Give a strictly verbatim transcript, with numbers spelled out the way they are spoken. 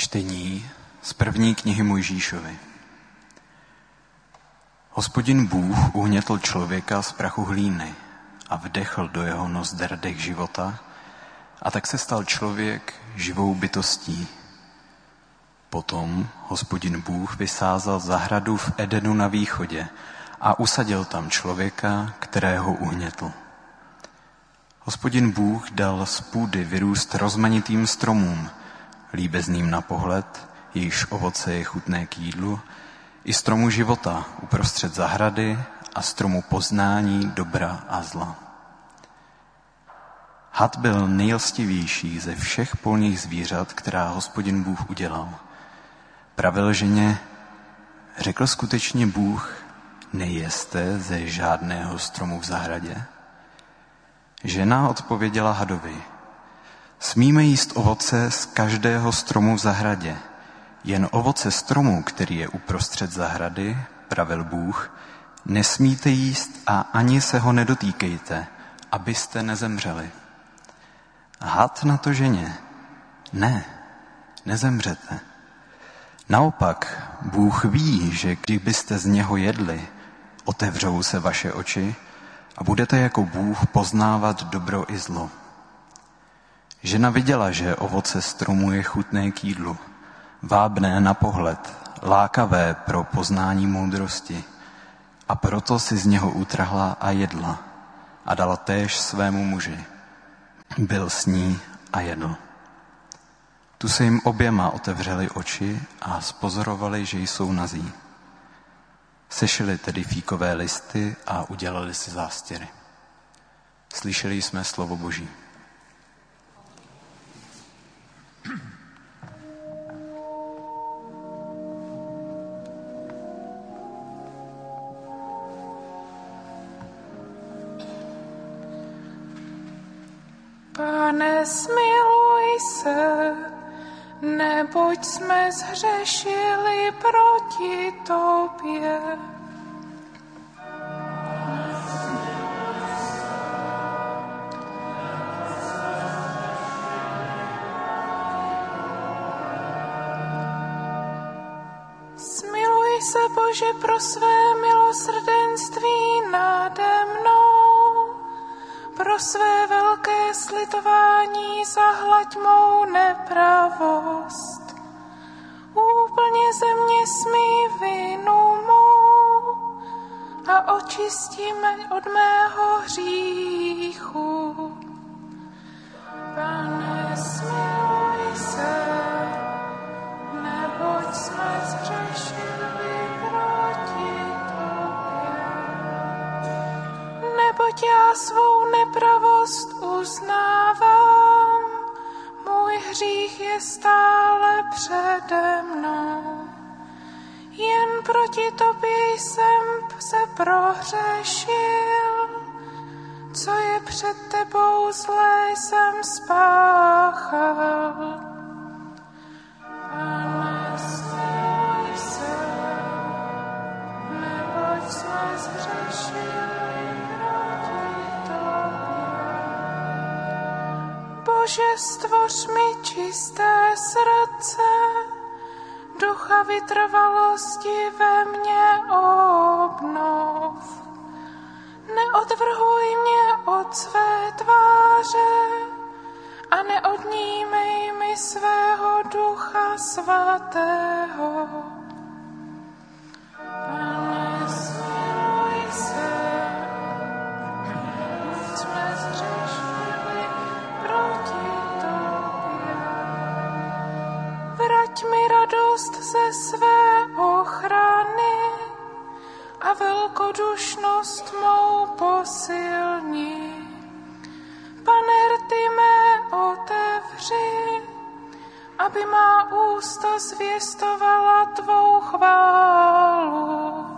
Čtení z první knihy Mojžíšovy. Hospodin Bůh uhnětl člověka z prachu hlíny a vdechl do jeho nozder dech života, a tak se stal člověk živou bytostí. Potom Hospodin Bůh vysázal zahradu v Edenu na východě a usadil tam člověka, kterého uhnětl. Hospodin Bůh dal z půdy vyrůst rozmanitým stromům, líbezným na pohled, jejichž ovoce je chutné k jídlu, i stromu života uprostřed zahrady a stromu poznání dobra a zla. Had byl nejlstivější ze všech polních zvířat, která Hospodin Bůh udělal. Pravil ženě, řekl skutečně Bůh, nejeste ze žádného stromu v zahradě? Žena odpověděla hadovi, smíme jíst ovoce z každého stromu v zahradě, jen ovoce stromu, který je uprostřed zahrady, pravil Bůh, nesmíte jíst a ani se ho nedotýkejte, abyste nezemřeli. Had na to ženě, ne, nezemřete. Naopak, Bůh ví, že kdybyste z něho jedli, otevřou se vaše oči a budete jako Bůh poznávat dobro i zlo. Žena viděla, že ovoce stromu je chutné k jídlu, vábné na pohled, lákavé pro poznání moudrosti, a proto si z něho utrhla a jedla a dala též svému muži. Byl s ní a jedl. Tu se jim oběma otevřely oči a spozorovali, že jsou nazí. Sešili tedy fíkové listy a udělali si zástěry. Slyšeli jsme slovo Boží. Pane, smiluj se, neboť jsme zhřešili proti tobě. Smiluj se, Bože, pro své milosrdenství nade mnou, pro své velké slitování zahlaď mou nepravost. Úplně ze mě smí vinu mou a očistí mě od mého hříchu. Pane, smiluj se, neboť jsme zhřešili proti tobě. Neboť já svou nepravost uznávám, můj hřích je stále přede mnou. Jen proti tobě jsem se prohřešil, co je před tebou zlé jsem spáchal. Pane, smiluj se, neboť jsme zhřešili proti tobě. Bože, stvoř mi čisté srdce, ducha vytrvalosti ve mně obnov. Neodvrhuj mě od své tváře a neodnímej mi svého ducha svatého. Pane, smiluj se, neboť jsme zhřešili proti tobě. Vrať mi radost ze své ochrany a velkodušnost mou posilni. Pane, rty mé otevři, aby má ústa zvěstovala tvou chválu.